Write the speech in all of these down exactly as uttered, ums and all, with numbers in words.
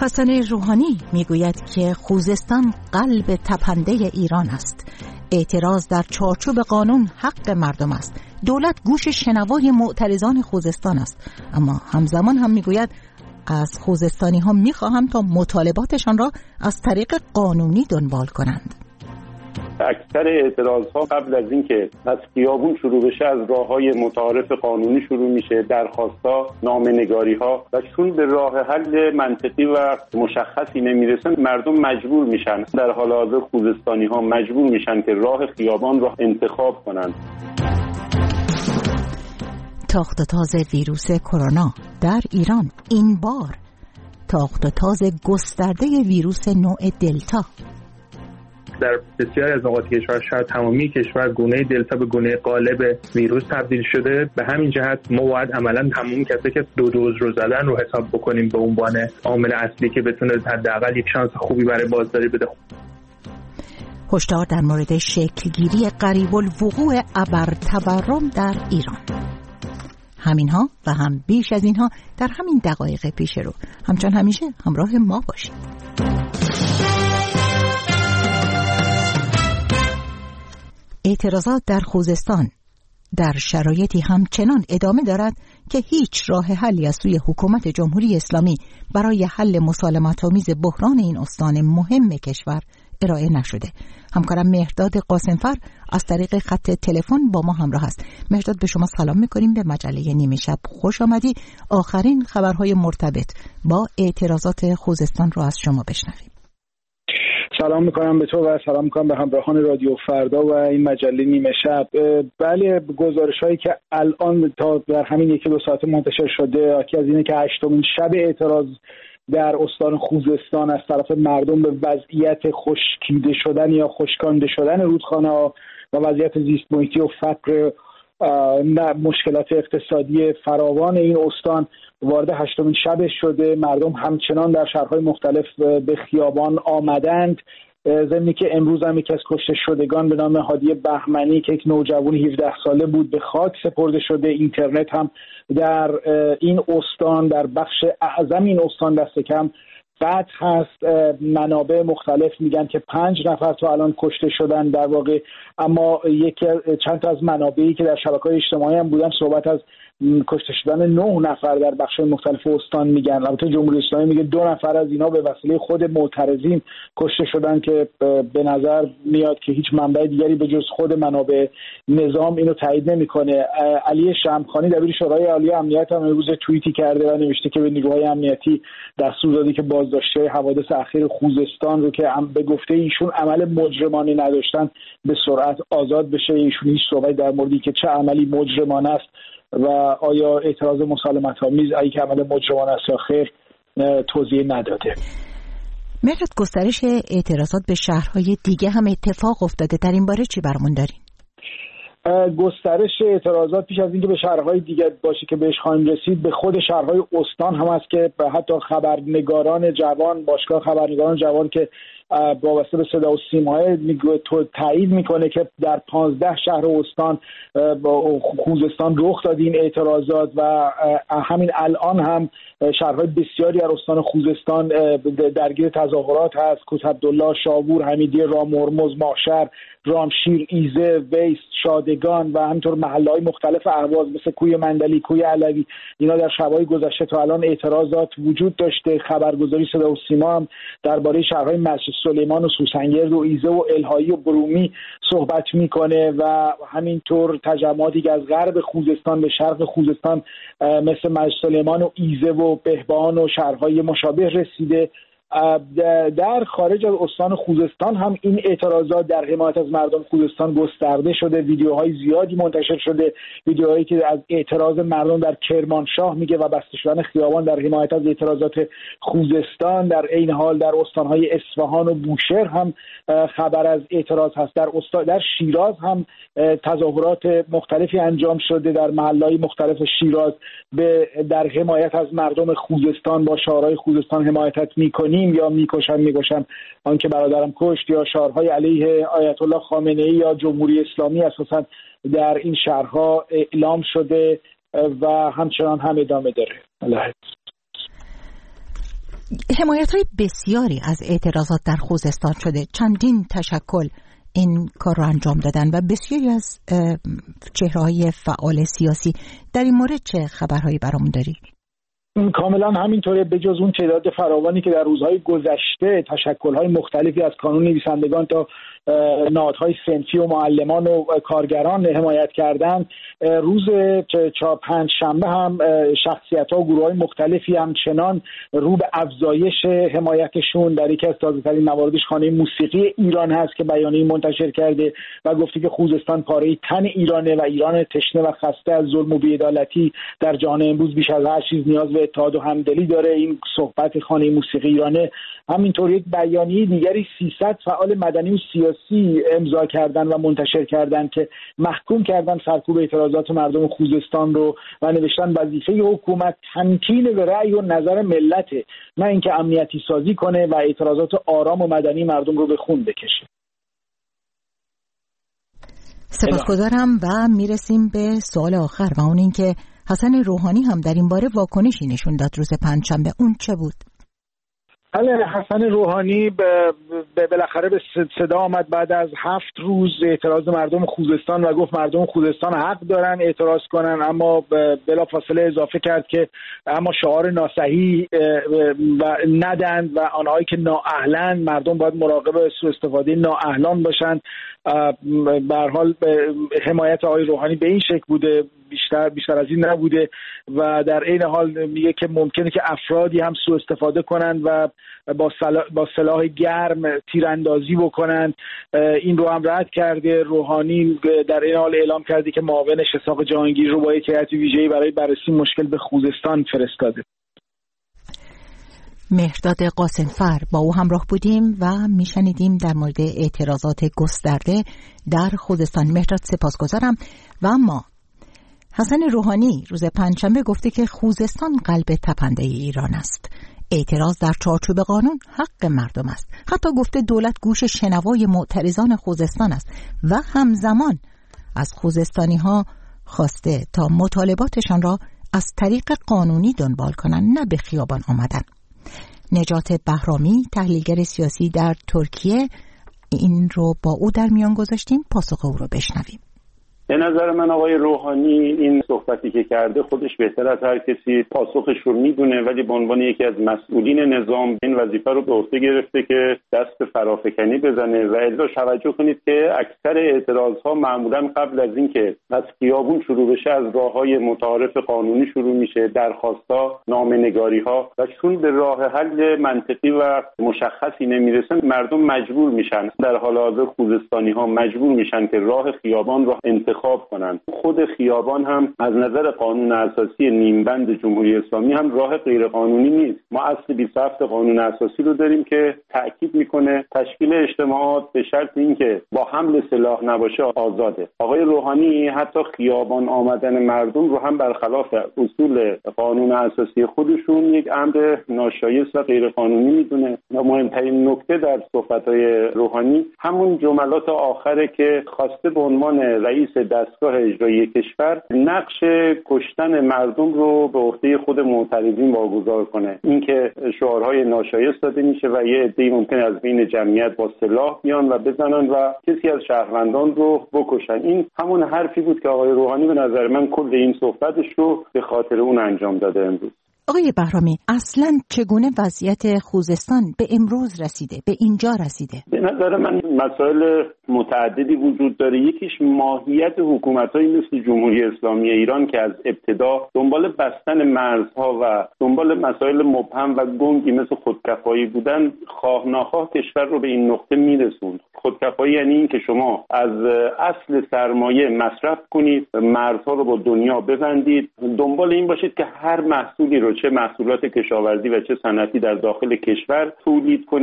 حسن روحانی میگوید که خوزستان قلب تپنده ایران است. اعتراض در چارچوب قانون حق مردم است. دولت گوش شنوای معترضان خوزستان است. اما همزمان هم میگوید از خوزستانی ها میخواهم تا مطالباتشان را از طریق قانونی دنبال کنند. اکثر اعتراض ها قبل از اینکه از خیابون شروع بشه از راههای متعارف قانونی شروع میشه، درخواست‌ها، نامه‌نگاری‌ها، و چون به راه حل منطقی و مشخصی نمیرسن مردم مجبور میشن، در حال حاضر خوزستانی‌ها مجبور میشن که راه خیابان را انتخاب کنند. تاخت و تاز ویروس کرونا در ایران، این بار تاخت و تاز گسترده ویروس نوع دلتا. در بسیاری از نقاط کشور، شاید تمامی کشور، گونه دلتا به گونه غالب ویروس تبدیل شده. به همین جهت ما باید عملاً تمام کسایی که دو دوز رو زدن رو حساب بکنیم به عنوان عامل اصلی که بتونه حداقل یک شانس خوبی برای بازداری بده. هشدار در مورد شکلگیری قریب الوقوع ابرتورم در ایران. همینها و هم بیش از اینها در همین دقایق پیش رو. همچنان همیشه همراه ما باشید. اعتراضات در خوزستان در شرایطی همچنان ادامه دارد که هیچ راه حلی از سوی حکومت جمهوری اسلامی برای حل مسالمت‌آمیز بحران این استان مهم کشور ارائه نشده. همکارم مهرداد قاسمفر از طریق خط تلفن با ما همراه است. مهرداد، به شما سلام می‌کنیم، به مجله نیمه شب خوش آمدی. آخرین خبرهای مرتبط با اعتراضات خوزستان رو از شما بشنویم. سلام میکنم به تو و سلام میکنم به همراهان رادیو فردا و این مجله نیمه شب. بله، گزارش‌هایی که الان تا در همین یکی دو ساعت منتشر شده حاکی از اینه که هشتمین شب اعتراض در استان خوزستان از طرف مردم به وضعیت خشکیده شدن یا خشکانده شدن رودخانه‌ها و وضعیت زیست محیطی و فقر مشکلات اقتصادی فراوان این استان وارد هشتمین شب شده. مردم همچنان در شهرهای مختلف به خیابان آمدند. ضمنی که امروز هم یکی از کشته شدگان به نام هادی بهمنی که یک نوجوان هفده ساله بود به خاک سپرده شده. اینترنت هم در این استان، در بخش اعظم این استان دست کم قطع هست. منابع مختلف میگن که پنج نفر تا الان کشته شدن در واقع، اما یکی چند تا از منابعی که در شبکه‌های اجتماعی هم بودن صحبت از کشته شدن نه نفر در بخش‌های مختلف استان میگن. البته جمهوری اسلامی میگه دو نفر از اینا به وسیله خود معترضین کشته شدن که به نظر میاد که هیچ منبع دیگری به جز خود منابع نظام اینو تایید نمیکنه. علی شمخانی دبیر شورای عالی امنیت هم امروز توییتی کرده و نوشته که به نیروهای امنیتی دستور داده که بازداشته حوادث اخیر خوزستان رو که به گفته ایشون عمل مجرمانه نداشتن به سرعت آزاد بشه. ایشون هیچ صحبتی در موردی که چه عملی مجرمانه است و آیا اعتراض مسالمت‌آمیز ای که عمل مجرمانه است یا خیر توضیح نداده. مهرد، گسترش اعتراضات به شهرهای دیگه هم اتفاق افتاده، در این باره چی برامون دارین؟ گسترش اعتراضات پیش از اینکه به شهرهای دیگه باشه که بهش خواهیم رسید به خود شهرهای استان هم است که حتی خبرنگاران جوان، باشگاه خبرنگاران جوان که وابسته به صدا و سیما تو تایید میکنه که در پانزده شهر استان خوزستان رخ داد این اعتراضات و همین الان هم شهرهای بسیاری در استان خوزستان درگیر تظاهرات هست. کوت عبدالله، شاور، حمیدیه، رام هرمز، ماشر، رامشیر، ایزه، ویس، شادگان و همینطور محله‌های مختلف اهواز مثل کوی مندلی، کوی علوی، اینا در شب‌های گذشته تا الان اعتراضات وجود داشته. خبرگزاری صدا و سیما هم درباره شهرهای مسجد سلیمان و سوسنگرد و ایزه و الهایی و برومی صحبت میکنه و همینطور تجمعاتی که از غرب خوزستان به شرق خوزستان مثل مسجد سلیمان و ایزه و بهبان و شهرهای مشابه رسیده. در خارج از استان خوزستان هم این اعتراضات در حمایت از مردم خوزستان گسترده شده. ویدیوهای زیادی منتشر شده، ویدیوهایی که از اعتراض مردم در کرمانشاه میگه و بسته شدن خیابان در حمایت از اعتراضات خوزستان. در این حال در استانهای اصفهان و بوشهر هم خبر از اعتراض هست. در استان در شیراز هم تظاهرات مختلفی انجام شده در محله‌های مختلف شیراز به در حمایت از مردم خوزستان. با شعارهای خوزستان حمایت میکنیم یا میکشن میکشن آنکه برادرم کشت یا شعارهای علیه آیت الله خامنه‌ای یا جمهوری اسلامی اساسا در این شهرها اعلام شده و همچنان هم ادامه داره. الله. حمایت‌های بسیاری از اعتراضات در خوزستان شده. چندین تشکل این کار رو انجام دادن و بسیاری از چهره‌های فعال سیاسی. در این مورد چه خبرهایی برامون داری؟ کاملا همینطوره. به جز اون تعداد فراوانی که در روزهای گذشته تشکل‌های مختلفی از کانون نویسندگان تا نهادهای صنفی و معلمان و کارگران حمایت کردن، روز پنج شنبه هم شخصیت‌ها و گروه‌های مختلفی همچنان رو به افزایش حمایتشون در یکی از تازه‌ترین مواردش خانه موسیقی ایران هست که بیانیه منتشر کرده و گفته که خوزستان پاره تن ایرانه و ایران تشنه و خسته از ظلم و بی‌عدالتی در جهان امروز بیش از هر چیز نیاز به اتحاد و همدلی داره. این صحبت خانه موسیقی ایرانه. همینطور یک بیانیه دیگری سیصد فعال مدنی و سیاسی امضا کردن و منتشر کردن که محکوم کردن سرکوب اعتراضات مردم خوزستان رو و نوشتن وظیفه حکومت تمکین به رأی و نظر ملته، نه اینکه امنیتی سازی کنه و اعتراضات آرام و مدنی مردم رو به خون بکشه. سپاسگزارم و میرسیم به سوال آخر و اون این که حسن روحانی هم در این باره واکنشی نشون داد روز پنجشنبه. اون چه بود؟ بله، حسن روحانی بالاخره به صدا آمد بعد از هفت روز اعتراض مردم خوزستان و گفت مردم خوزستان حق دارن اعتراض کنن، اما بلافاصله اضافه کرد که اما شعار ناصحیح و ندند و آنهایی که نااهلن مردم باید مراقب سوء استفاده نااهلان باشن. به هر حال حمایت آقای روحانی به این شکل بوده، بیشتر بیشتر از این نبوده و در عین حال میگه که ممکنه که افرادی هم سوء استفاده کنن و با سلاح, با سلاح گرم تیراندازی بکنن. این رو هم رد کرده. روحانی در این حال اعلام کرده که معاونش اسحاق جهانگیر رو با یک هیئت ویژه‌ای برای بررسی مشکل به خوزستان فرستاده. مهرداد قاسمفر با او همراه بودیم و میشنیدیم در مورد اعتراضات گسترده در خوزستان. مهرداد سپاسگزارم. و اما حسن روحانی روز پنجشنبه گفته که خوزستان قلب تپنده ایران است. اعتراض در چارچوب قانون حق مردم است. حتی گفته دولت گوش شنوای معترضان خوزستان است و همزمان از خوزستانی ها خواسته تا مطالباتشان را از طریق قانونی دنبال کنند، نه به خیابان آمدن. نجات بهرامی، تحلیلگر سیاسی در ترکیه، این رو با او در میان گذاشتیم. پاسخ او رو بشنویم. به نظر من آقای روحانی این صحبتی که کرده خودش بهتر از هر کسی پاسخش رو میدونه، ولی به عنوان یکی از مسئولین نظام این وظیفه رو به عهده گرفته که دست به فرافکنی بزنه. و الا توجه کنید که اکثر اعتراضها معمولا قبل از اینکه از خیابون شروع بشه از راههای متعارف قانونی شروع میشه، درخواست‌ها، نامه‌نگاری‌ها، و چون به راه حل منطقی و مشخصی نمیرسن مردم مجبور میشن، در حال حاضر خوزستانی‌ها مجبور میشن که راه خیابان رو انتخاب کنن. خود خیابان هم از نظر قانون اساسی نیمبند جمهوری اسلامی هم راه غیر قانونی نیست. ما اصل بیست و هفت قانون اساسی رو داریم که تاکید میکنه تشکیل اجتماعات به شرط اینکه با حمل سلاح نباشه آزاده. آقای روحانی حتی خیابان آمدن مردم رو هم برخلاف اصول قانون اساسی خودشون یک امر ناشایست و غیر قانونی میدونه. و مهمترین نکته در صحبت‌های روحانی همون جملات آخره که خواسته به عنوان رئیس دستگاه اجرایی کشور نقش کشتن مردم رو به عهده خود معترضین واگذار کنه. اینکه شعارهای ناشایست داده میشه و یه عده‌ای ممکنه از بین جمعیت با سلاح بیان و بزنن و کسی از شهروندان رو بکشن. این همون حرفی بود که آقای روحانی به نظر من کل این صحبتش رو به خاطر اون انجام داده امروز. آقای بهرامی، اصلاً چگونه وضعیت خوزستان به امروز رسیده، به اینجا رسیده؟ به نظر من مسائل متعددی وجود داره. یکیش ماهیت حکومت‌هایی مثل جمهوری اسلامی ایران که از ابتدا دنبال بستن مرزها و دنبال مسائل مبهم و گنگی مثل خودکفایی بودن، خواه ناخواه کشور رو به این نقطه میرسوند. خودکفایی یعنی این که شما از اصل سرمایه مصرف کنید، مرزها رو با دنیا ببندید، دنبال این باشید که هر محصولی رو، چه محصولات کشاورزی و چه صنعتی، در داخل کشور تولید کنید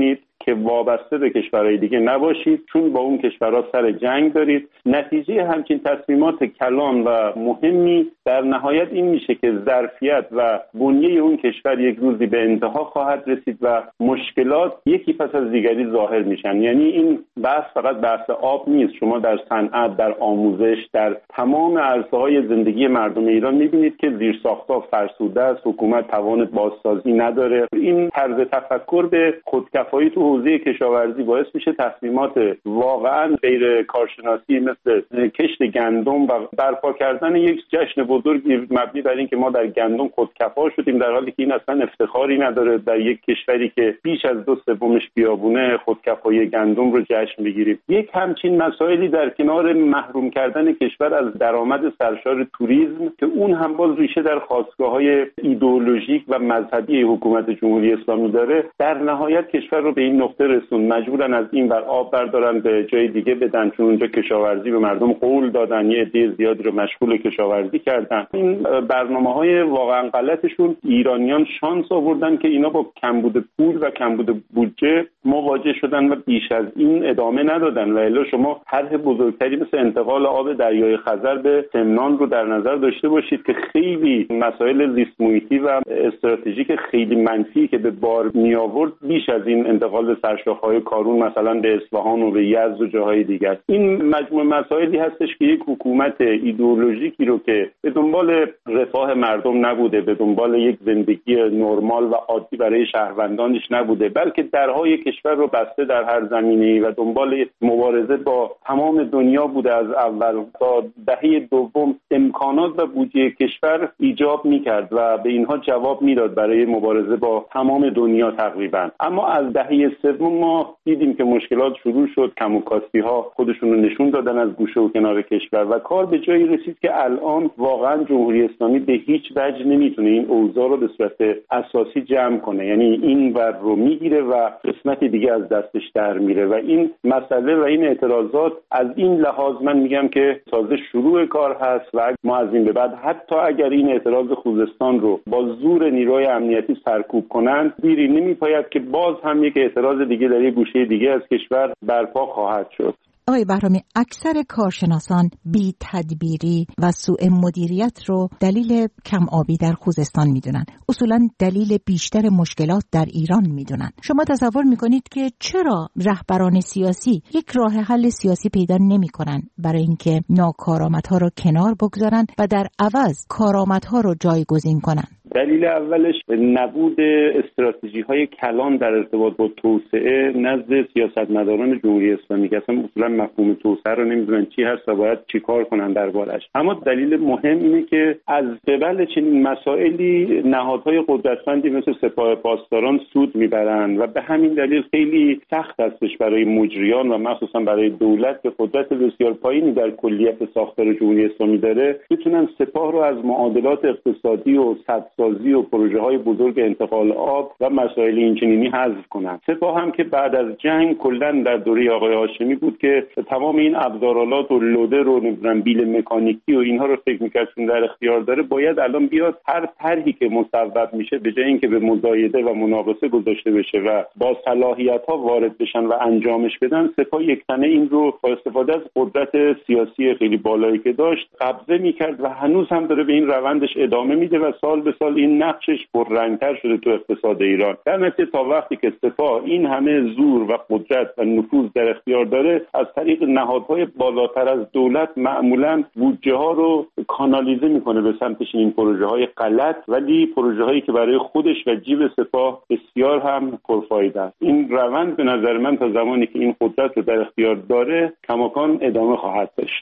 که وابسته به کشورهای دیگه نباشید، چون با اون کشورها سر جنگ دارید. نتیجه همچین تصمیمات کلان و مهمی در نهایت این میشه که ظرفیت و بنیه اون کشور یک روزی به انتها خواهد رسید و مشکلات یکی پس از دیگری ظاهر میشن. یعنی این بحث فقط بحث آب نیست. شما در صنعت، در آموزش، در تمام عرصه‌های زندگی مردم ایران میبینید که زیرساخت‌ها فرسوده است، حکومت توان بازسازی نداره. این طرز تفکر به خودکفایی تو حوزه کشاورزی باعث میشه تصمیمات واقعا غیر کارشناسی مثل کشت گندم و برپا کردن یک جشن بزرگی مبنی بر اینکه ما در گندم خودکفا شدیم، در حالی که این اصلا افتخاری نداره در یک کشوری که بیش از دو سومش بیابونه خودکفایی گندم رو جشن بگیریم. یک همچین مسائلی در کنار محروم کردن کشور از درآمد سرشار توریسم که اون هم باز ریشه در خاستگاه‌های ایدئولوژیک و مذهبی حکومت جمهوری اسلامی داره، در نهایت کشور رو به این نقطه رسون مجبورن از این ور آب بردارن به جای دیگه بدن، چون اونجا کشاورزی به مردم قول دادن، یه عده زیادی رو مشغول کشاورزی کردن. این برنامه‌های واقعا غلطشون ایرانیان شانس آوردن که اینا با کمبود پول و کمبود بودجه مواجه شدن و بیش از این ادامه ندادن. و الا شما طرح بزرگتری مثل انتقال آب دریای خزر به سمنان رو در نظر داشته باشید که خیلی مسائل زیست محیطی و استراتژیک خیلی منفی که به بار می آورد بیش از این انتقال سرشاخه‌های کارون مثلا به اصفهان و به یزد و جاهای دیگر. این مجموعه مسائلی هستش که یک حکومت ایدئولوژیکی رو که به دنبال رفاه مردم نبوده، به دنبال یک زندگی نرمال و عادی برای شهروندانش نبوده، بلکه درهای کشور رو بسته در هر زمینه‌ای و دنبال مبارزه با تمام دنیا بوده. از اول تا دهه دوم امکانات و بودجه کشور ایجاب می‌کرد و به اینها جواب میداد برای مبارزه با تمام دنیا تقریبا. اما از دهه سوم ما دیدیم که مشکلات شروع شد، کم و کاستی‌ها خودشون رو نشون دادن از گوشه و کنار کشور و کار به جایی رسید که الان واقعا جمهوری اسلامی به هیچ وجه نمیتونه این اوضاع رو به صورت اساسی جمع کنه. یعنی این ور رو میگیره و قسمت دیگه از دستش در میره و این مسئله و این اعتراضات از این لحاظ من میگم که تازه شروع کار هست و ما از این به بعد حتی اگر این اعتراض خوزستان رو با زور نیروی امنیتی سرکوب کنند دیری نمیپاید که باز هم یک اعتراض دیگه در یک گوشه دیگه از کشور برپا خواهد شد. آقای بهرامی، اکثر کارشناسان بی تدبیری و سوء مدیریت رو دلیل کم آبی در خوزستان میدونن. اصولا دلیل بیشتر مشکلات در ایران میدونن. شما تصور میکنید که چرا رهبران سیاسی یک راه حل سیاسی پیدا نمیکنن برای اینکه ناکارآمدها رو کنار بگذارن و در عوض کارآمدها رو جایگزین کنن؟ دلیل اولش نبود استراتژی‌های کلان در ارتباط با توسعه نزد سیاستمداران جمهوری اسلامی که اصلا اصولا مفهوم توسعه رو نمیدونن چی هست و باید چی کار کنن دربارش. اما دلیل مهم اینه که از قبل چنین مسائلی نهادهای قدرتمندی مثل سپاه پاسداران سود میبرن و به همین دلیل خیلی سخت هستش برای مجریان و مخصوصا برای دولت که قدرت بسیار پایینی در کلیت ساختار جمهوری اسلامی داره بتونن سپاه رو از معادلات اقتصادی و سازی و پروژه های بزرگ انتقال آب و مسائل اینچنینی حذف کنند. سپاه هم که بعد از جنگ کلا در دوره آقای هاشمی بود که تمام این ابزارالات و لودر رو نمیدونم بیل مکانیکی و اینها رو فکر می‌کرد چون در اختیار داره باید الان بیاد هر طرحی که مصوب میشه به جای اینکه به مزایده و مناقصه گذاشته بشه و با صلاحیت‌ها وارد بشن و انجامش بدن، سپاه یکتنه این رو با استفاده از قدرت سیاسی خیلی بالایی که داشت قبضه می‌کرد و هنوز هم داره به این روندش ادامه میده و سال به سال این نقشش پررنگ‌تر شده تو اقتصاد ایران. در نتیجه تا وقتی که سپاه این همه زور و قدرت و نفوذ در اختیار داره از طریق نهادهای بالاتر از دولت معمولاً بودجه ها رو کانالیزه میکنه به سمتش این پروژه های غلط، ولی پروژه هایی که برای خودش و جیب سپاه بسیار هم پرفایده است. این روند به نظر من تا زمانی که این قدرت رو در اختیار داره کماکان ادامه خواهد داشت.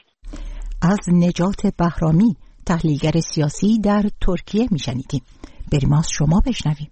از نجات بهرامی، تحلیلگر سیاسی در ترکیه میشنیدیم. بریم از شما بشنویم.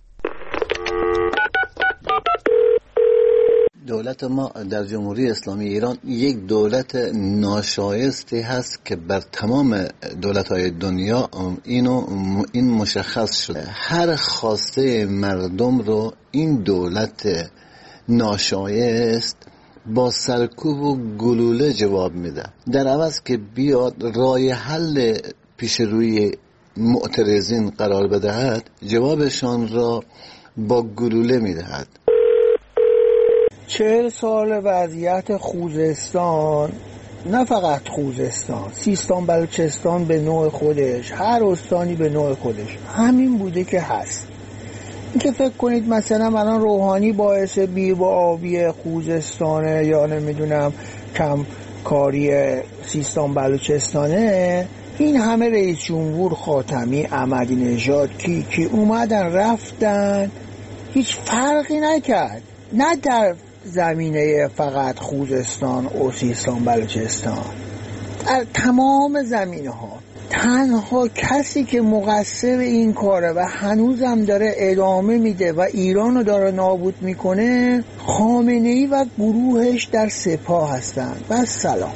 دولت ما در جمهوری اسلامی ایران یک دولت ناشایستی هست که بر تمام دولت‌های دنیا اینو این مشخص شده. هر خواسته مردم رو این دولت ناشایست با سرکوب و گلوله جواب میده، در عوض که بیاد راه حل پیش روی معترضین قرار بدهد جوابشان را با گلوله میدهد. چهل سال وضعیت خوزستان، نه فقط خوزستان، سیستان بلوچستان به نوع خودش، هر استانی به نوع خودش همین بوده که هست. اینکه فکر کنید مثلا الان روحانی باعث بی و آبی خوزستانه یا نمیدونم کم کاری سیستان بلوچستانه، این همه رئیس جمهور خاتمی، احمدی نژاد، کی کی اومدن رفتن، هیچ فرقی نکرد، نه در زمینه فقط خوزستان و سیستان بلوچستان، در تمام زمینه ها. تنها کسی که مقصر این کاره و هنوزم داره ادامه میده و ایرانو داره نابود میکنه خامنه‌ای و گروهش در سپاه هستند. و سلام.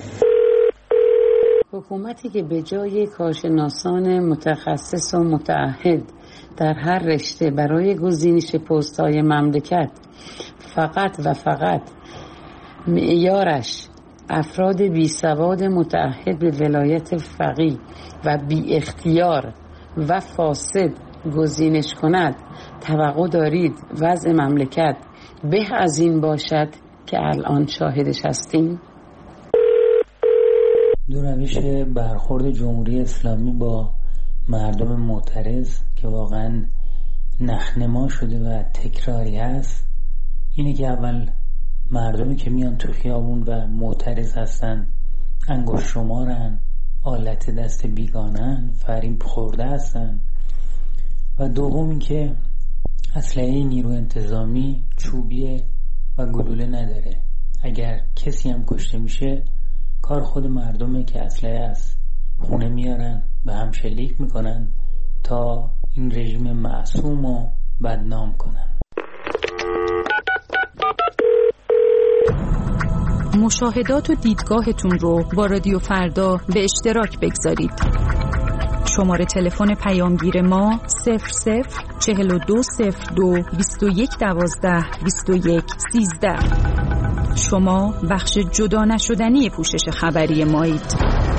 حکومتی که به جای کارشناسان متخصص و متعهد در هر رشته برای گزینش پست‌های مملکت فقط و فقط معیارش افراد بی سواد متعهد به ولایت فقیه و بی اختیار و فاسد گزینش کند، توقع دارید وضع مملکت به از این باشد که الان شاهدش هستیم؟ دو روش برخورد جمهوری اسلامی با مردم معترض که واقعا نخنما شده و تکراری هست اینه که اول مردمی که میان تو خیابون و معترض هستن انگشت شمارن، آلت دست بیگانن، فریب خورده هستن. و دوم این که اسلحه نیرو انتظامی چوبیه و گلوله نداره. اگر کسی هم کشته میشه کار خود مردمه که اسلحه از خونه میارن و هم شلیک میکنن تا این رژیم معصوم رو بدنام کنن. مشاهدات و دیدگاهتون رو با رادیو فردا به اشتراک بگذارید. شماره تلفن پیامگیر ما صفر صفر چهل و دو صفر دو بیست و یک دوازده بیست و یک سیزده. شما بخش جدا نشدنی پوشش خبری مایید.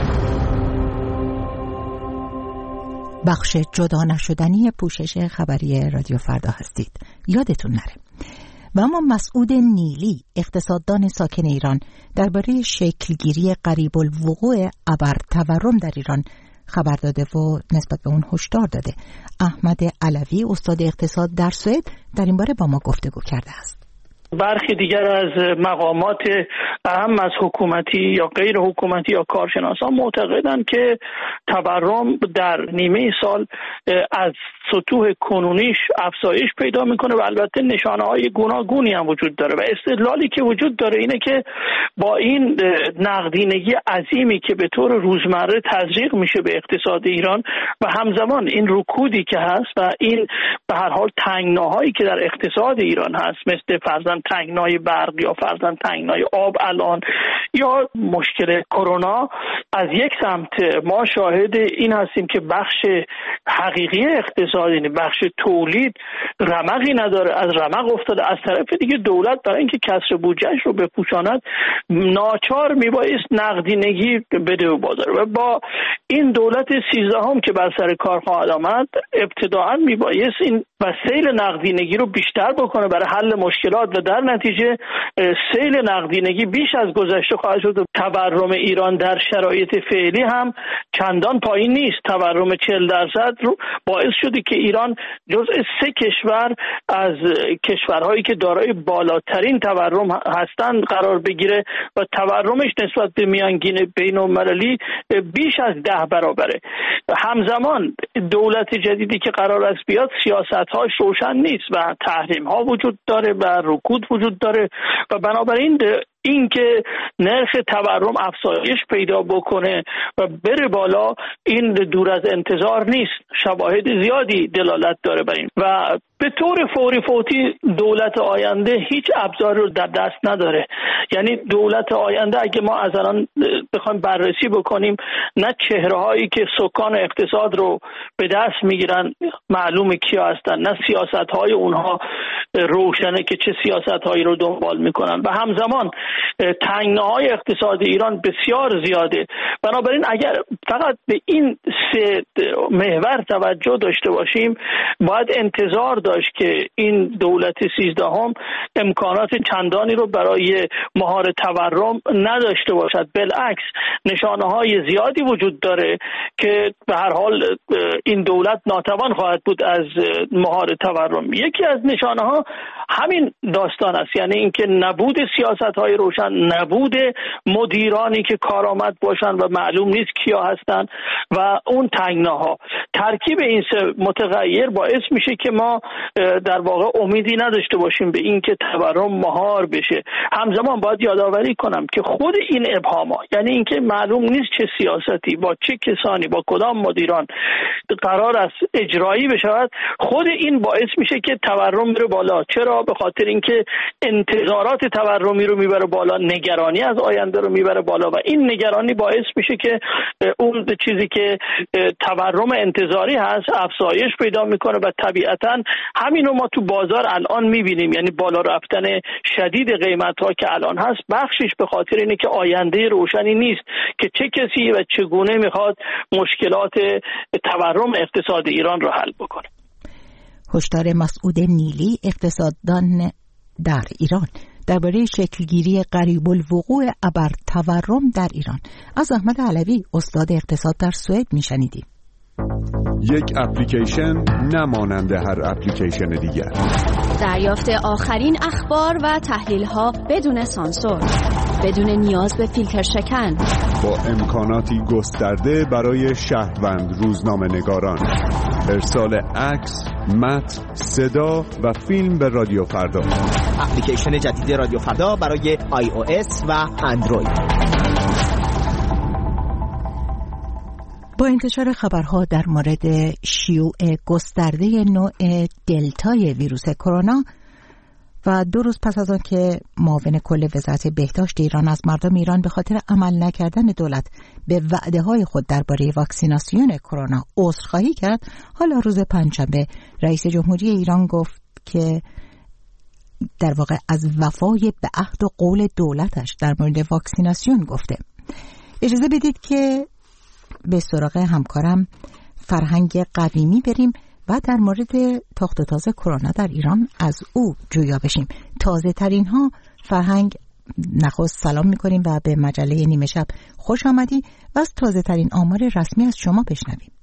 بخش جدا نشدنی پوشش خبری رادیو فردا هستید، یادتون نره. و اما مسعود نیلی، اقتصاددان ساکن ایران، درباره شکلگیری قریب الوقوع ابر تورم در ایران خبر داده و نسبت به اون هشدار داده. احمد علوی، استاد اقتصاد در سوئد، در این باره با ما گفتگو کرده است. برخی دیگر از مقامات اهم از حکومتی یا غیر حکومتی یا کارشناسان معتقدند که تورم در نیمه سال از سطوح کنونیش افزایش پیدا میکنه و البته نشانه‌های گوناگونی هم وجود داره و استدلالی که وجود داره اینه که با این نقدینگی عظیمی که به طور روزمره تزریق میشه به اقتصاد ایران و همزمان این رکودی که هست و این به هر حال تنگناهایی که در اقتصاد ایران هست، مثل فرضاً تنگنای برق یا فرضاً تنگنای آب الان یا مشکل کرونا، از یک سمت ما شاهد این هستیم که بخش حقیقی اقتصاد، یعنی بخش تولید، رمقی نداره، از رمق افتاده. از طرف دیگه دولت برای اینکه کسر بودجه‌اش رو بپوشاند ناچار میبایست نقدینگی بده و بازار و با این دولت سیزدهم که بر سر کار خواهد آمد ابتداعاً میبایست این و سیل نقدینگی رو بیشتر بکنه برای حل مشکلات و در نتیجه سیل نقدینگی بیش از گذشته خواهد شد. تورم ایران در شرایط فعلی هم چندان پایین نیست. تورم چهل درصد رو باعث شده که ایران جزء سه کشور از کشورهایی که دارای بالاترین تورم هستند قرار بگیره و تورمش نسبت به میانگین بین‌المللی بیش از ده برابره. همزمان دولت جدیدی که قرار است بیاد سیاست‌هاش روشن نیست و تحریم‌ها وجود داره و رکود وجود داره و بنابراین این که نرخ تورم افزایش پیدا بکنه و بره بالا این دور از انتظار نیست. شواهد زیادی دلالت داره بر این و به طور فوری فوتی دولت آینده هیچ ابزاری رو در دست نداره. یعنی دولت آینده اگه ما از الان بخوایم بررسی بکنیم، نه چهره‌هایی که سکان اقتصاد رو به دست میگیرن معلومه کیا هستن، نه سیاست‌های اونها روشنه که چه سیاست‌هایی رو دنبال میکنن و همزمان تنگناهای اقتصاد ایران بسیار زیاده. بنابراین اگر فقط به این سه محور اگر توجه داشته باشیم باید انتظار داشت که این دولت سیزدهم امکانات چندانی رو برای مهار تورم نداشته باشد. بالعکس نشانه های زیادی وجود داره که به هر حال این دولت ناتوان خواهد بود از مهار تورم. یکی از نشانه ها همین داستان است، یعنی اینکه نبود سیاست های روشن، نبود مدیرانی که کارآمد باشن و معلوم نیست کیا هستن و اون تنگناها. ترکیب این سه متغیر باعث میشه که ما در واقع امیدی نداشته باشیم به اینکه تورم مهار بشه. همزمان باید یادآوری کنم که خود این ابهام‌ها، یعنی اینکه معلوم نیست چه سیاستی با چه کسانی با کدام مدیران قرار است اجرایی بشود، خود این باعث میشه که تورم میره بالا. چرا؟ به خاطر اینکه انتظارات تورمی رو میبره بالا، نگرانی از آینده رو میبره بالا و این نگرانی باعث میشه که اون چیزی که تورم انتظاری هست افزایش پیدا میکنه و طبیعتا همین رو ما تو بازار الان میبینیم، یعنی بالا رفتن شدید قیمت ها که الان هست بخشش به خاطر اینه که آینده روشنی نیست که چه کسی و چگونه میخواد مشکلات تورم اقتصاد ایران رو حل بکنه. هشدار مسعود نیلی، اقتصاددان در ایران، درباره شکلگیری قریب الوقوع ابر تورم در ایران. از احمد علوی، استاد اقتصاد در سوئد، میشنیدیم. یک اپلیکیشن نمانند هر اپلیکیشن دیگر. دریافت آخرین اخبار و تحلیل‌ها بدون سانسور، بدون نیاز به فیلتر شکن، با امکاناتی گسترده برای شهروند روزنامه‌نگاران. ارسال عکس، متن، صدا و فیلم به رادیو فردا. اپلیکیشن جدید رادیو فردا برای آی او اس و اندروید. با انتشار خبرها در مورد شیوع گسترده نوع دلتای ویروس کرونا و دو روز پس از آن که معاون کل وزارت بهداشت ایران از مردم ایران به خاطر عمل نکردن دولت به وعده‌های خود درباره واکسیناسیون کرونا عذرخواهی کرد، حالا روز پنجشنبه رئیس جمهوری ایران گفت که در واقع از وفای به عهد و قول دولتش در مورد واکسیناسیون گفته. اجازه بدید که به سراغ همکارم فرهنگ قویمی بریم و در مورد تاخت و تاز کرونا در ایران از او جویا بشیم. تازه ترین ها. فرهنگ، نخست سلام میکنیم و به مجله نیمه شب خوش آمدی و از تازه ترین آمار رسمی از شما بشنویم.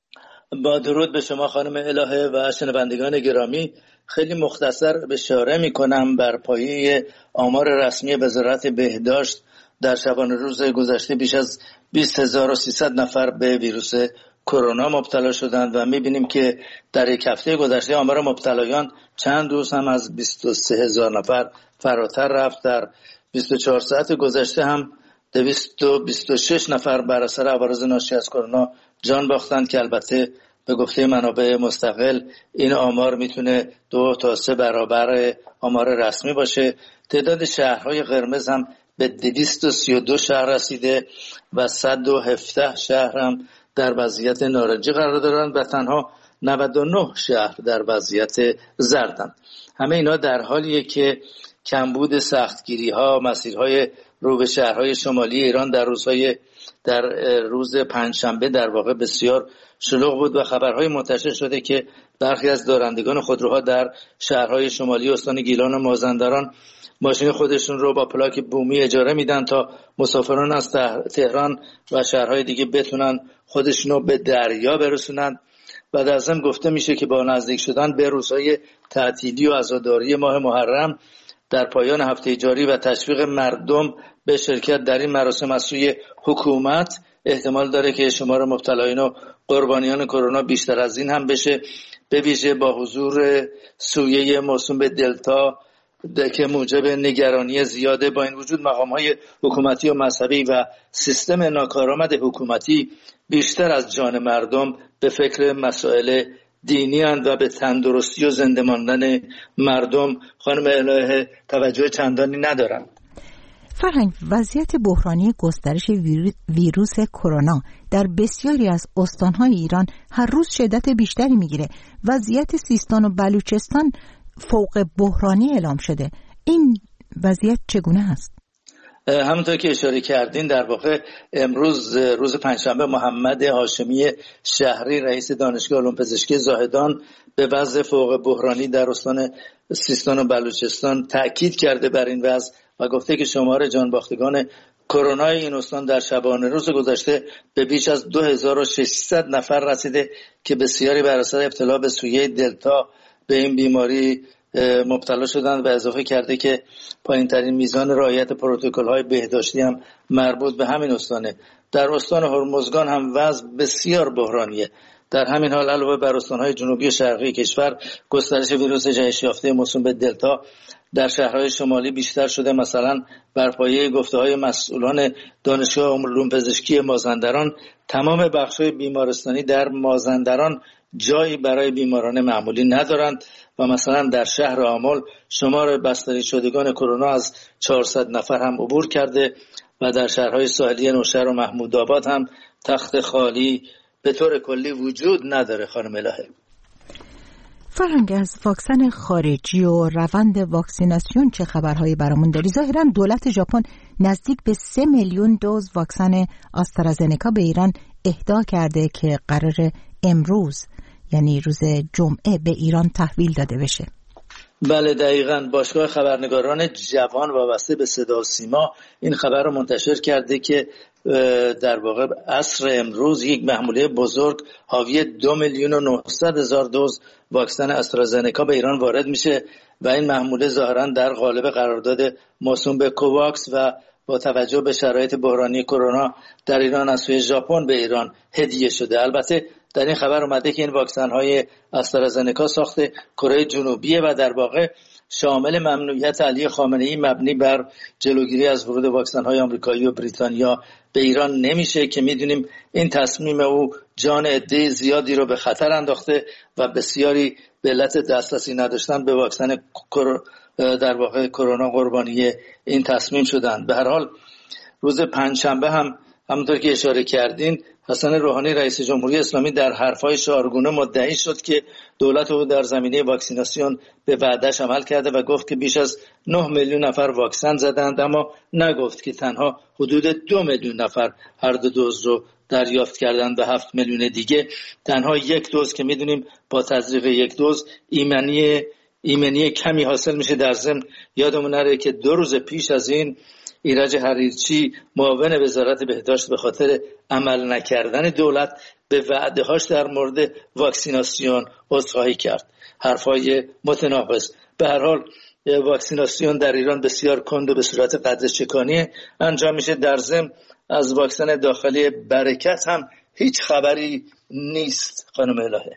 با درود به شما خانم الهه و شنوندگان گرامی، خیلی مختصر اشاره میکنم بر پایه آمار رسمی وزارت بهداشت. در شبانه روز گذشته بیش از بیست هزار و سیصد نفر به ویروس کرونا مبتلا شدند و می‌بینیم که در یک هفته گذشته آمار مبتلایان چند روز هم از بیست و سه هزار نفر فراتر رفت. در بیست و چهار ساعت گذشته هم دویست و بیست و شش نفر بر اثر عوارض ناشی از کرونا جان باختند که البته به گفته منابع مستقل این آمار میتونه دو تا سه برابر آمار رسمی باشه. تعداد شهرهای قرمز هم به دویست و سی و دو شهر رسیده و صد و هفده شهر هم در وضعیت نارنجی قرار دارند و تنها نود و نه شهر در وضعیت زردند. همه اینا در حالیه که کمبود سختگیری ها، مسیرهای رو به شهرهای شمالی ایران در روزهای در روز پنجشنبه در واقع بسیار شلوغ بود و خبرهای منتشر شده که برخی از دارندگان خودروها در شهرهای شمالی استان گیلان و مازندران ماشین خودشون رو با پلاک بومی اجاره میدن تا مسافران از تهران و شهرهای دیگه بتونن خودشون رو به دریا برسونن. و در ضمن گفته میشه که با نزدیک شدن به روزهای تعطیلی و عزاداری ماه محرم در پایان هفته جاری و تشویق مردم به شرکت در این مراسم از سوی حکومت احتمال داره که شمار مبتلایان و قربانیان کرونا بیشتر از این هم بشه، به ویژه با حضور سویه موسوم به دلتا که موجب نگرانی زیاده. با این وجود مقام‌های حکومتی و مذهبی و سیستم ناکارآمد حکومتی بیشتر از جان مردم به فکر مسائل دینی اند و به تندرستی و زنده ماندن مردم خانم الهه توجه چندانی ندارند. فرهنگ، وضعیت بحرانی گسترش ویروس کرونا در بسیاری از استان‌های ایران هر روز شدت بیشتری میگیره. وضعیت سیستان و بلوچستان فوق بحرانی اعلام شده. این وضعیت چگونه است؟ همونطور که اشاره کردین در واقع امروز روز پنجشنبه محمد هاشمی شهری رئیس دانشگاه علوم پزشکی زاهدان به وضع فوق بحرانی در استان سیستان و بلوچستان تاکید کرده بر این وضع و گفته که شمار جانباختگان کرونا این استان در شبانه روز گذشته به بیش از دو هزار و ششصد نفر رسیده که بسیاری بر اثر ابتلا به سویه دلتا به این بیماری مبتلا شدند و اضافه کرده که پایین ترین میزان رعایت پروتکل های بهداشتی هم مربوط به همین استانه. در استان هرمزگان هم وضع بسیار بحرانیه. در همین حال علاوه بر استانهای جنوبی و شرقی کشور گسترش ویروس جهش یافته موسوم به دلتا در شهرهای شمالی بیشتر شده. مثلا بر پایه گفته‌های مسئولان دانشگاه علوم پزشکی مازندران تمام بخش‌های بیمارستانی در مازندران جایی برای بیماران معمولی ندارند و مثلا در شهر آمل شمار بستری شدگان کرونا از چهارصد نفر هم عبور کرده و در شهرهای ساحلی نوشهر و محمودآباد هم تخت خالی به طور کلی وجود نداره. خانم الهه، فرهنگ از واکسن خارجی و روند واکسیناسیون چه خبرهایی برامون داری؟ ظاهراً دولت ژاپن نزدیک به سه میلیون دوز واکسن آسترازنکا به ایران اهدا کرده که قرار امروز یعنی روز جمعه به ایران تحویل داده بشه. بله دقیقاً. باشگاه خبرنگاران جوان وابسته به صدا و سیما این خبر رو منتشر کرده که در واقع عصر امروز یک محموله بزرگ حاوی دو میلیون و نهصد هزار دوز واکسن آسترازنکا به ایران وارد میشه و این محموله ظاهراً در قالب قرارداد موسوم به کوواکس و با توجه به شرایط بحرانی کرونا در ایران از سوی ژاپن به ایران هدیه شده. البته در این خبر اومده که این واکسن های آسترازنکا ساخت کره جنوبیه و در واقع شامل ممنوعیت علی خامنه‌ای مبنی بر جلوگیری از ورود واکسن های آمریکایی و بریتانیا به ایران نمیشه که میدونیم این تصمیم او جان عده زیادی رو به خطر انداخته و بسیاری به علت دسترسی نداشتن به واکسن در واقع کرونا قربانی این تصمیم شدند. به هر حال روز پنجشنبه هم همونطور که اشاره کردین حسن روحانی رئیس جمهوری اسلامی در حرفهای چهارگونه مدعی شد که دولت او در زمینه واکسیناسیون به وعده‌اش عمل کرده و گفت که بیش از نه میلیون نفر واکسن زدند، اما نگفت که تنها حدود دو میلیون نفر هر دو دوز رو دریافت کردند و هفت میلیون دیگه تنها یک دوز که میدونیم با تزریق یک دوز ایمنی ایمنی کمی حاصل میشه. در ضمن یادمون نره که دو روز پیش از این ایرج حریرچی معاون وزارت بهداشت به خاطر عمل نکردن دولت به وعده‌هاش در مورد واکسیناسیون عذرخواهی کرد. حرفای متناقض. به هر حال واکسیناسیون در ایران بسیار کند و به صورت قدرچکانی انجام میشه. در ضمن از واکسن داخلی برکت هم هیچ خبری نیست. خانم الهه،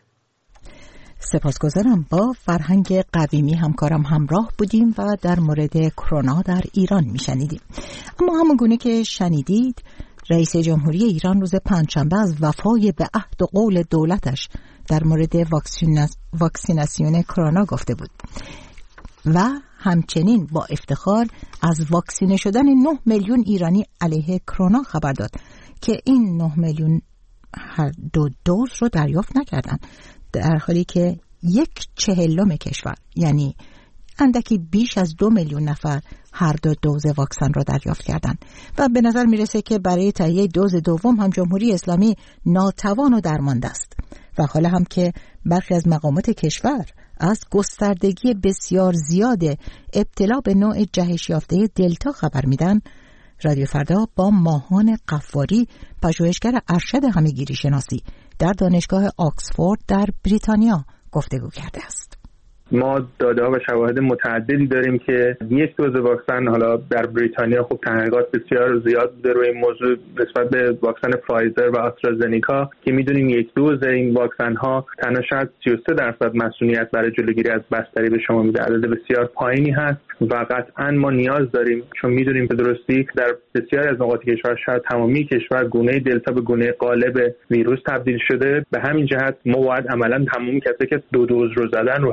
سپاسگزارم. با فرهنگ قویمی همکارم همراه بودیم و در مورد کرونا در ایران میشنیدیم. اما همون گونه که شنیدید رئیس جمهوری ایران روز پنجشنبه از وفای به عهد و قول دولتش در مورد واکسیناس... واکسیناسیون کرونا گفته بود و همچنین با افتخار از واکسینه شدن نه میلیون ایرانی علیه کرونا خبر داد که این نه میلیون هر دو دوز رو دریافت نکردن، در حالی که یک چهلم کشور یعنی اندکی بیش از دو میلیون نفر هر دو دوز واکسن را دریافت کردند و به نظر میرسه که برای تهیه دوز دوم هم جمهوری اسلامی ناتوان و درمانده است و حالا هم که برخی از مقامات کشور از گستردگی بسیار زیاد ابتلا به نوع جهش یافته دلتا خبر میدن، رادیو فردا با ماهان قفاری پژوهشگر ارشد همه‌گیری شناسی در دانشگاه آکسفورد در بریتانیا گفتگو کرده است. ما داده‌ها و شواهد متعددی داریم که یک دوز واکسن، حالا در بریتانیا خب تحقیقات بسیار زیاد بوده روی این موضوع نسبت به واکسن فایزر و آسترازنکا که میدونیم یک دوز این واکسن ها تنها شاید سی و سه درصد مسئولیت برای جلوگیری از بستری به شما میده. عدد بسیار پایینی هست و قطعا ما نیاز داریم، چون میدونیم به درستی در بسیاری از نقاط کشور شاید تمامی کشور گونه دلتا به گونه غالب ویروس تبدیل شده. به همین جهت ما باید عملا تمام کسایی که دو دوز رو زدن رو حساب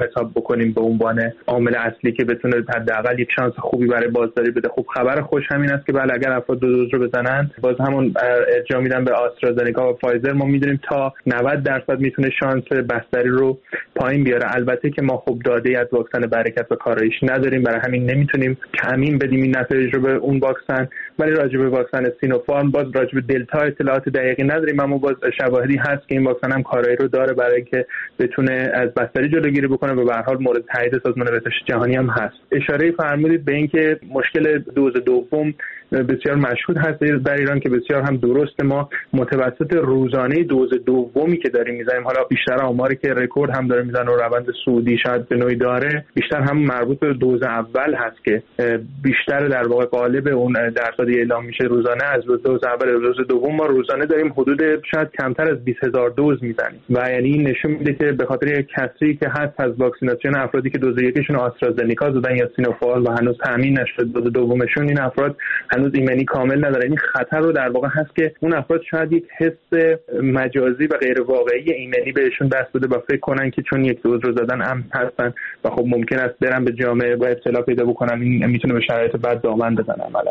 بکنیم به عنوان عامل اصلی که بتونه حداقل یک شانس خوبی برای بازداری بده. خب خبر خوش همین است که بله اگر افراد دو دوز رو بزنن، باز همون ارجاع میدن به آسترازنکا و فایزر، ما میدونیم تا نود درصد میتونه شانس بستری رو پایین بیاره. البته که ما خب داده از واکسن برکت و کاراییش نداریم، برای همین نمیتونیم تعمیم بدیم این نتایج رو به اون واکسن، ولی راجع به واکسن سینوفارم باز راجع به دلتا اطلاعات دقیقی نداریم، اما باز شواهدی هست که این واکسن هم کارایی رو داره برای اینکه بتونه از بستری جلوگیری بکنه و به هر حال مورد تایید سازمان بهداشت جهانی هم هست. اشاره فرمودید به اینکه مشکل دوز دوم بسیار مشهود هست در ایران که بسیار هم درست. ما متوسط روزانه دوز دومی که داریم میزنیم، حالا بیشتر آماری که رکورد هم داره میزنه و روند صعودی شاید به نوعی داره، بیشتر هم مربوط به دوز اول هست که بیشتر در واقع قالب اون درصدی اعلام میشه روزانه از دوز اول. دوز دوم ما روزانه داریم حدود شاید کمتر از بیست هزار دوز میزنیم و یعنی این نشون میده که به خاطر کسری که هست از واکسیناسیون افرادی که دوز یکشون آسترازنیکا زدن یا سینوفارم و هنوز تامین نشده دوز دومشون، این افراد هنوز ایمنی کامل نداره. این خطر رو در واقع هست که اون افراد شاید یک حس مجازی و غیر واقعی ایمنی بهشون دست بده و فکر کنن که چون یک دوز رو زدن امن هستن و خب ممکن است برن به جامعه و ابتلا پیدا بکنن. این میتونه به شرایط بد دامن بزنه عملا.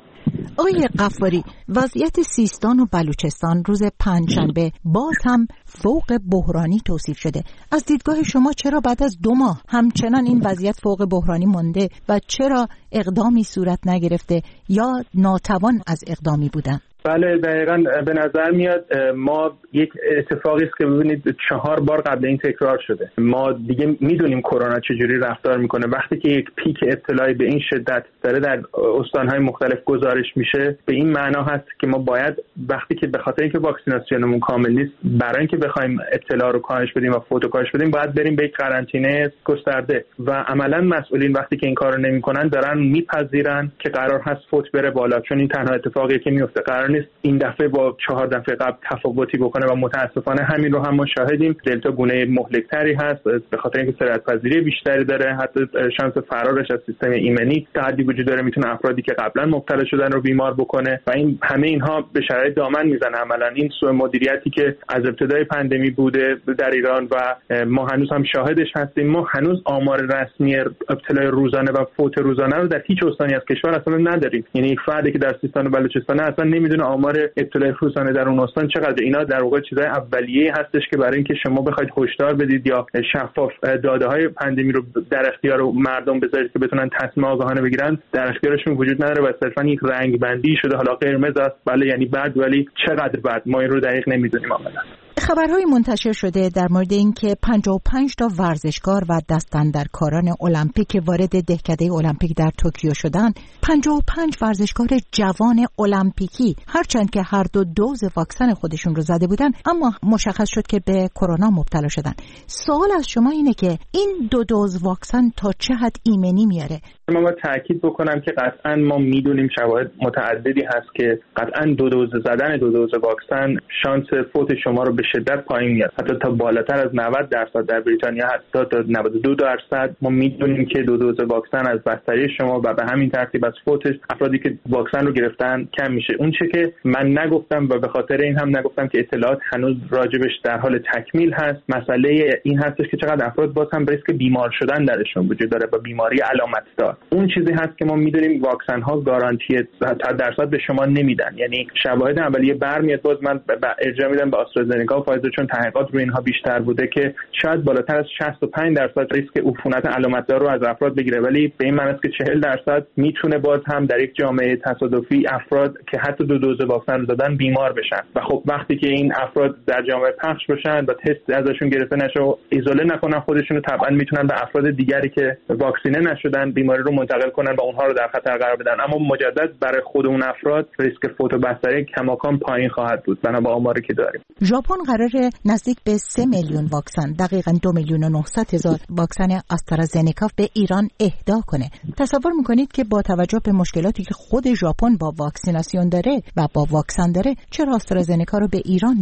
آقای غفاری، وضعیت سیستان و بلوچستان روز پنجشنبه باز هم فوق بحرانی توصیف شده. از دیدگاه شما چرا بعد از دو ماه همچنان این وضعیت فوق بحرانی مانده و چرا اقدامی صورت نگرفته یا ناتوان از اقدامی بودن؟ بله دقیقاً به نظر میاد ما یک اتفاقی است که ببینید چهار بار قبل این تکرار شده. ما دیگه میدونیم کرونا چجوری رفتار میکنه. وقتی که یک پیک ابتلایی به این شدت داره در استانهای مختلف گزارش میشه، به این معنا هست که ما باید وقتی که به خاطر اینکه واکسیناسیونمون کامل نیست، برای اینکه بخوایم ابتلا رو کاهش بدیم و فوت رو کاهش بدیم، باید بریم به یک قرنطینه گسترده و عملاً مسئولین وقتی که این کارو نمیکنن دارن میپذیرن که قرار هست فوت بره بالا، چون این تنها اتفاقی که میفته. قرار نیست این دفعه با چهار دفعه قبل تفاوتی بکنه و متاسفانه همین رو هم ما شاهدیم. دلتا گونه مهلکتری هست به خاطر اینکه سرعت‌پذیری بیشتری داره، حتی شانس فرارش از سیستم ایمنی تعدی وجود داره، میتونه افرادی که قبلا مبتلا شدن رو بیمار بکنه و این همه اینها به شرایط دامن میزنه. عملاً این سوء مدیریتی که از ابتدای پاندمی بوده در ایران و ما هنوز هم شاهدش هستیم. ما هنوز آمار رسمی ابتلای روزانه و فوت روزانه رو در هیچ استانی از کشور اصلا نداریم. یعنی یک فردی که در سیستان و بلوچستان اصلا نمیدونه آمار ابتلای روزانه در اون استان چقدر. اینا در واقع چیزای اولیه هستش که برای اینکه شما بخواید هشدار بدید یا شفاف داده‌های پاندمی رو در اختیار مردم بذارید که بتونن تصمیم آگاهانه بگیرن، در اختیارشون وجود نداره و صرفا یک رنگ بندی شده. حالا قرمز است بله یعنی بد، ولی چقدر بد ما این رو دقیق نمیدونیم. عملاً خبرهای منتشر شده در مورد اینکه پنجاه و پنج تا ورزشکار و دستاندرکاران المپیک وارد دهکده المپیک در توکیو شدند. پنجاه و پنج ورزشکار جوان المپیکی، هرچند که هر دو دوز واکسن خودشون رو زده بودن، اما مشخص شد که به کرونا مبتلا شدن. سوال از شما اینه که این دو دوز واکسن تا چه حد ایمنی میاره؟ من باید تاکید بکنم که قطعا ما میدونیم شواهد متعددی هست که قطعا دو دوز زدن دو دوز واکسن شانس فوت شما رو به شدت پایین میاره، حتی تا بالاتر از نود درصد در بریتانیا، حتی تا نود و دو درصد. ما میدونیم که دو دوز واکسن از بستری شما و به همین ترتیب از فوتش افرادی که واکسن رو گرفتن کم میشه. اون چه که من نگفتم و به خاطر این هم نگفتم که اطلاعات هنوز راجبش در حال تکمیل هست، مسئله این هستش که چقدر افراد باز هم ریسک بیمار شدن درشون وجود داره و بیماری علامت دار. اون چیزی هست که ما میدونیم واکسن ها گارانتی صد درصد به شما نمیدن. یعنی شواهد اولیه برمیاد، باز من ارجاع میدم به آسترازنکا و فایزر چون تحقیقات روی اینها بیشتر بوده که شاید بالاتر از شصت و پنج درصد ریسک عفونت علامت دار رو از افراد بگیره، ولی به این معنی است که چهل درصد میتونه باز هم در یک جامعه تصادفی افراد که حتی دو دوز واکسن رو دادن بیمار بشن و خب وقتی که این افراد در جامعه پخش بشن و تست ازشون گرفته نشه و ایزوله نکنن خودشون رو، طبعا میتونن به افراد دیگری که واکسینه نشدن بیماری رو منتقل کنن و اونها رو در خطر قرار بدن. اما مجدد برای خود اون افراد ریسک فوت و بستری کماکان پایین خواهد بود بنا به آماری که داریم. ژاپن قراره نزدیک به سه میلیون واکسن، دقیقاً دو میلیون و نهصد هزار واکسن آسترازنکا به ایران اهدا کنه. تصور میکنید که با توجه به مشکلاتی که خود ژاپن با واکسیناسیون داره و با واکسن داره، چرا آسترازنکا رو به ایران میده؟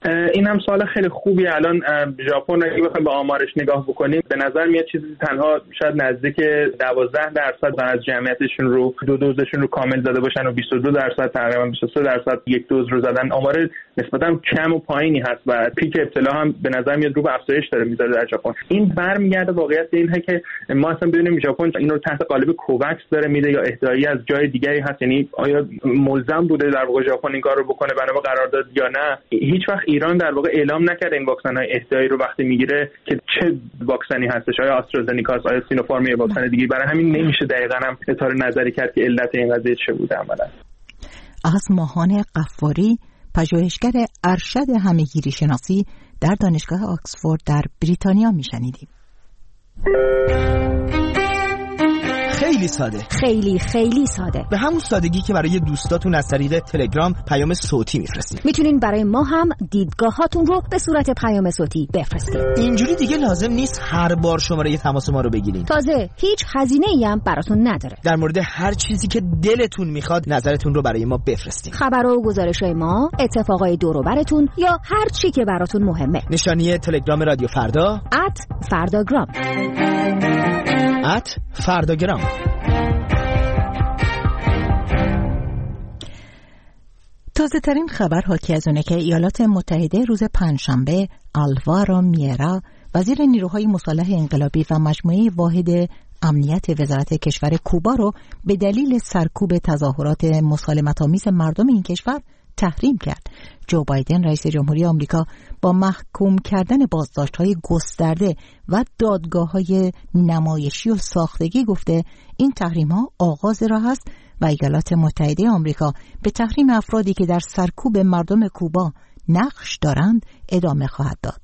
این هم سوال خیلی خوبی. الان ژاپن اگه بخوایم به آمارش نگاه بکنیم به نظر میاد چیزی تنها شاید نزدیک دوازده درصد از جمعیتشون رو دو دوزشون رو کامل زده باشن و بیست و دو درصد تقریبا بیست و سه درصد یک دوز رو زدن. آمار نسبتا کم و پایینی هست و پیک ابتلا هم به نظر میاد رو به افزایش داره میذاره در ژاپن. این برمیگرده واقعیت به اینه که ما اصلا بدونیم ژاپن این رو تحت قالب کوواکس داره میده یا اهدایی از جای دیگری هست، یعنی آیا ملزم بوده در واقع ژاپن این کار رو بکنه بنا به قرارداد یا نه. هیچ وقت ایران در واقع اعلام نکرده این واکسن‌های اهدایی رو وقتی میگیره که چه واکسنی هستش، آیا آسترازنیکا، آیا سینوفارم یا واکسن دیگه. برای همین نمیشه دقیقاً هم اظهار نظری کرد که علت این قضیه چه بوده عملاً. از ماهان قفاری، پژوهشگر ارشد همهگیری شناسی در دانشگاه آکسفورد در بریتانیا میشنیدیم. خیلی ساده، خیلی خیلی ساده، به همون سادگی که برای دوستاتون از طریق تلگرام پیام صوتی میفرستید. میتونین برای ما هم دیدگاهاتون رو به صورت پیام صوتی بفرستید. اینجوری دیگه لازم نیست هر بار شماره تماس ما رو بگیرین. تازه هیچ هزینه‌ای هم براتون نداره. در مورد هر چیزی که دلتون میخواد نظرتون رو برای ما بفرستید. خبر و گزارش‌های ما، اتفاقای دور و براتون یا هر چی که براتون مهمه. نشانی تلگرام رادیو فردا ات فرداگرام ات فرداگرام. تازه ترین خبر حاکی از اونه که ایالات متحده روز پنجشنبه آلوارو میرا، وزیر نیروهای مسلح انقلابی و مجموعه واحد امنیت وزارت کشور کوبا رو به دلیل سرکوب تظاهرات مسالمت‌آمیز مردم این کشور تحریم کرد. جو بایدن رئیس جمهوری آمریکا با محکوم کردن بازداشت‌های گسترده و دادگاه‌های نمایشی و ساختگی گفته این تحریم‌ها آغاز راه است و ایالات متحده آمریکا به تحریم افرادی که در سرکوب مردم کوبا نقش دارند ادامه خواهد داد.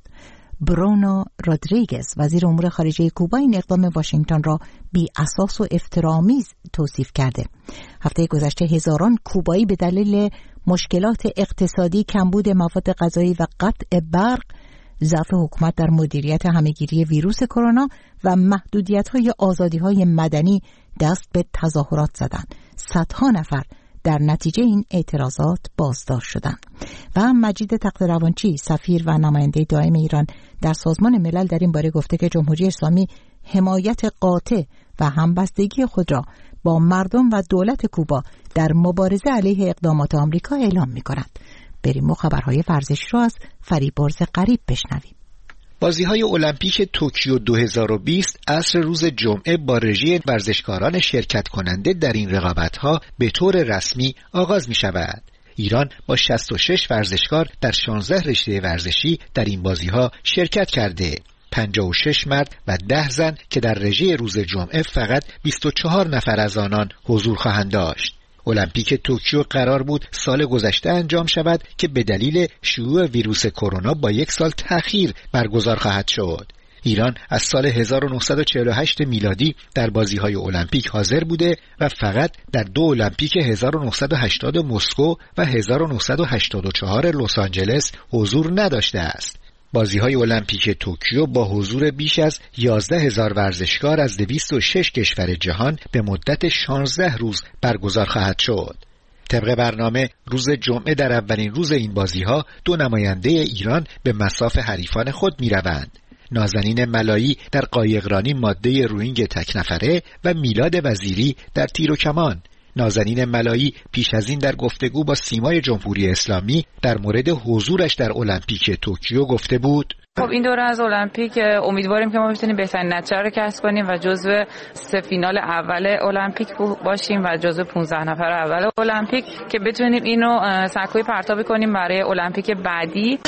برونو رودریگز وزیر امور خارجه کوبا این اقدام واشنگتن را بی اساس و افتراآمیز توصیف کرده. هفته گذشته هزاران کوبایی به دلیل مشکلات اقتصادی، کمبود مواد غذایی و قطع برق، ضعف حکومت در مدیریت همهگیری ویروس کرونا و محدودیت‌های آزادی‌های مدنی دست به تظاهرات زدند. صدها نفر در نتیجه این اعتراضات بازداشت شدند. و مجید تقی‌روانچی سفیر و نماینده دائم ایران در سازمان ملل در این باره گفته که جمهوری اسلامی حمایت قاطع و همبستگی خود را با مردم و دولت کوبا در مبارزه علیه اقدامات آمریکا اعلام می‌کند. بریم و خبرهای ورزشی را از فریبرز غریب بشنویم. بازی‌های المپیک توکیو دو هزار و بیست عصر روز جمعه با رژه ورزشکاران شرکت کننده در این رقابت‌ها به طور رسمی آغاز می‌شود. ایران با شصت و شش ورزشکار در شانزده رشته ورزشی در این بازی‌ها شرکت کرده. پنجاه و شش مرد و ده زن که در رژه روز جمعه فقط بیست و چهار نفر از آنان حضور خواهند داشت. المپیک توکیو قرار بود سال گذشته انجام شود که به دلیل شیوع ویروس کرونا با یک سال تأخیر برگزار خواهد شد. ایران از سال هزار و نهصد و چهل و هشت میلادی در بازی‌های المپیک حاضر بوده و فقط در دو المپیک هزار و نهصد و هشتاد مسکو و هزار و نهصد و هشتاد و چهار لس آنجلس حضور نداشته است. بازی‌های المپیک توکیو با حضور بیش از یازده هزار ورزشکار از دویست و شش کشور جهان به مدت شانزده روز برگزار خواهد شد. طبق برنامه روز جمعه در اولین روز این بازی‌ها دو نماینده ایران به مصاف حریفان خود می‌روند. نازنین ملایی در قایقرانی ماده روینگ تک نفره و میلاد وزیری در تیر و کمان. نازنین ملایی پیش از این در گفتگو با سیمای جمهوری اسلامی در مورد حضورش در المپیک توکیو گفته بود: خب این دوره از المپیک امیدواریم که ما بتونیم بهترین نتیجه رو کسب کنیم و جزو سه فینال اول المپیک باشیم و جزو پانزده نفر اول المپیک که بتونیم اینو سکوی پرتابی کنیم برای المپیک بعدی.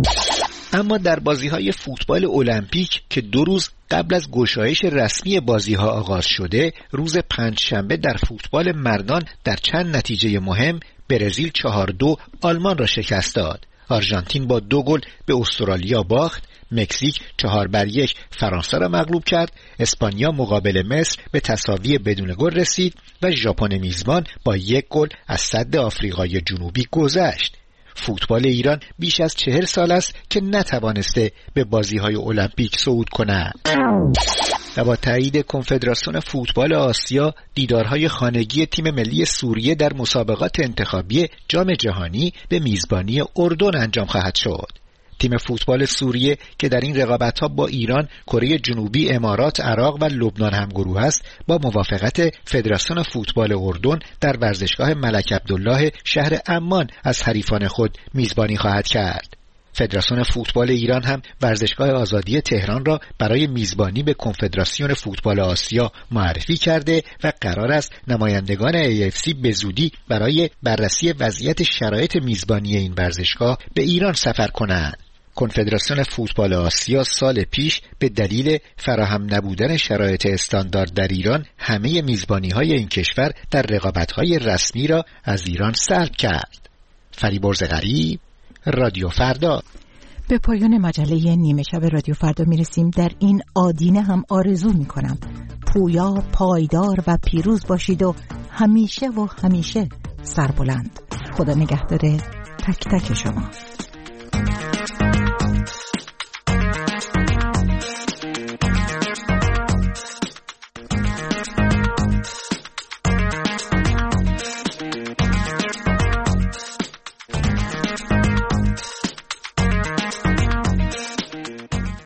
اما در بازی‌های فوتبال المپیک که دو روز قبل از گشایش رسمی بازی‌ها آغاز شده، روز پنجشنبه در فوتبال مردان در چند نتیجه مهم برزیل چهار دو آلمان را شکست داد. آرژانتین با دو گل به استرالیا باخت. مکزیک چهار بر یک فرانسه را مغلوب کرد. اسپانیا مقابل مصر به تساوی بدون گل رسید و ژاپن میزبان با یک گل از سد آفریقای جنوبی گذشت. فوتبال ایران بیش از چهل سال است که نتوانسته به بازی‌های المپیک صعود کند. و با تایید کنفدراسیون فوتبال آسیا، دیدارهای خانگی تیم ملی سوریه در مسابقات انتخابی جام جهانی به میزبانی اردن انجام خواهد شد. تیم فوتبال سوریه که در این رقابت‌ها با ایران، کره جنوبی، امارات، عراق و لبنان همگروه است، با موافقت فدراسیون فوتبال اردن در ورزشگاه ملک عبدالله شهر عمان از حریفان خود میزبانی خواهد کرد. فدراسیون فوتبال ایران هم ورزشگاه آزادی تهران را برای میزبانی به کنفدراسیون فوتبال آسیا معرفی کرده و قرار است نمایندگان ای اف سی به زودی برای بررسی وضعیت شرایط میزبانی این ورزشگاه به ایران سفر کنند. کنفدراسیون فوتبال آسیا سال پیش به دلیل فراهم نبودن شرایط استاندارد در ایران همه میزبانی‌های این کشور در رقابت‌های رسمی را از ایران سلب کرد. فریبرز غریب، رادیو فردا. به پایان مجله نیمه شب رادیو فردا میرسیم. در این آدینه هم آرزو میکنم پویا، پایدار و پیروز باشید و همیشه و همیشه سربلند. خدا نگهدار تک تک شما.